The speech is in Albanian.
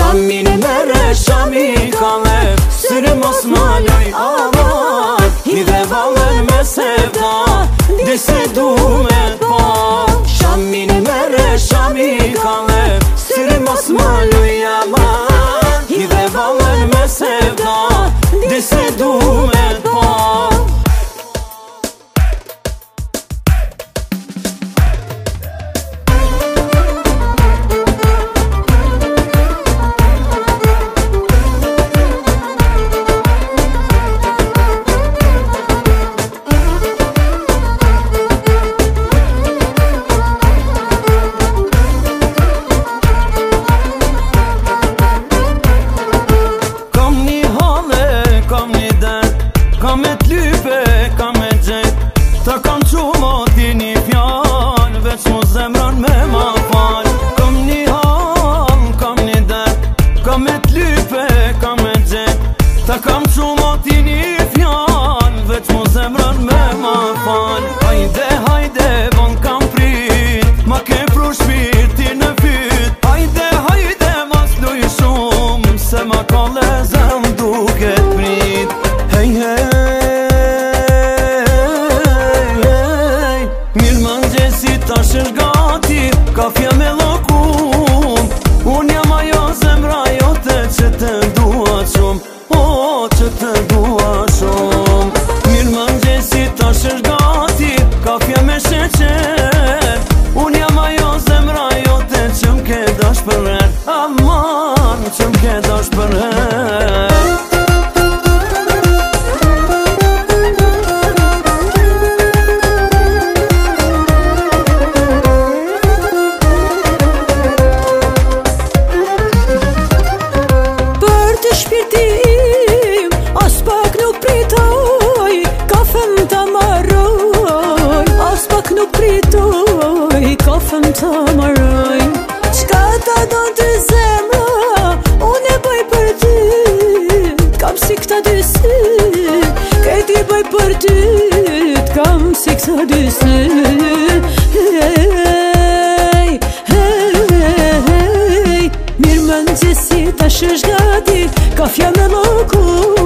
Shamin e mere, shami kale, syre mos ma loj aman. Hidhe valën me sevda, dise du me t'pa. Shamin e mere, shami kale, syre mos ma loj aman. Hidhe valën me sevda, dise du me t'pa. Kam e t'lype, kam e gjejt, ta kam qumo ti një fjall, veç mu zemrën me ma fal. Kam një hall, kam një det, kam e t'lype, kam e gjejt, ta kam qumo ti një fjall, veç mu zemrën me ma fal. Hajde, hajde, von kam prit, ma ke pru shpirti në fyt. Hajde, hajde, mas luj shumë, se ma ka lezëm duke t'prit. Hej, hej, tash është gati, kafja me lokum. Unë jam ajo zemra jote që të dua shumë, o, që të dua shumë. Mirë mëngjesi, tash është gati, kafja me sheqer. Unë jam ajo zemra jote që m'ke dash për her, aman, që m'ke dash për her. Shpirtim, as pak nuk pritoj, kafem ta marroj. As pak nuk pritoj, kafem ta marroj. Qka ta do të zemra, unë e bëj për ty. Kam si këta dy sy, këti bëj për ty. Kam si këta dy sy. Hey, hey, hey, mirë mëngjesi, tash është gati, kafja me lokum.